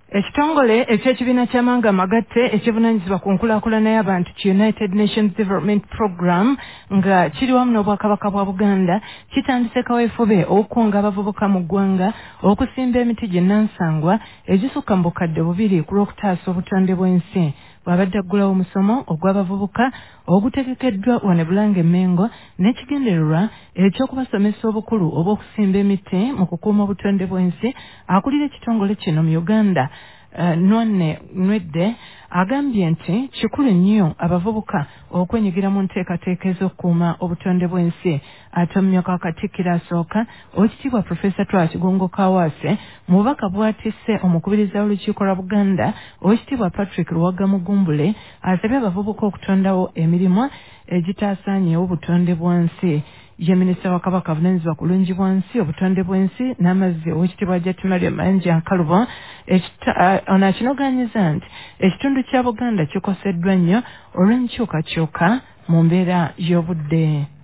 Ekitongole eky'ekibiina ky'amawanga amagatte ekivunaanyizibwa ku nkulaakulana y'abantu ki United Nations Development Program nga kiri wamu n'obwakabaka bwa Buganda kitandise kaweefube okukunga abavubuka mu ggwanga okusimba emiti ginnansangwa egisukka mu bukadde 2 ku lw'okutaasa obutonde bw'ensi. Bw'abadde aggulawo omusomo ogw'abavubuka ogutegekeddwa wano e Bulange Mengo n'ekigendererwa eky'okubasomesa obukulu obw'okusimba emiti mu kukuuma obutonde bw'ensi, akulira ekitongole kino mu Uganda Nwanne Nwedde agambye nti kikulu nnyo abavubuka okwenyigira mu nteekateeka ez'okukuuma obutonde bw'ensi. Ate omumyuka wa Katikkiro asooka Oweekitiibwa Profesa Twala Kigongo Kaawaase mu bubaka bw'atisse omukubiriza w'olukiiko lwa Buganda Oweekitiibwa Patrick Luwaga Mugumbule asabye abavubuka okutondawo emirimu egitaasaanyeewo obutonde bw'ensi. Ye Minisita wa Kabaka avunaanyizibwa ku bulungi bw'ensi, obutonde bw'ensi n'amazzi Oweekitiibwa Jatimaria Mayanja Nkalubo ono akinogaanyiza nti ekitundu kya Buganda kikoseddwa nnyo olw'enkyukakyuka mu mbeera y'obudde.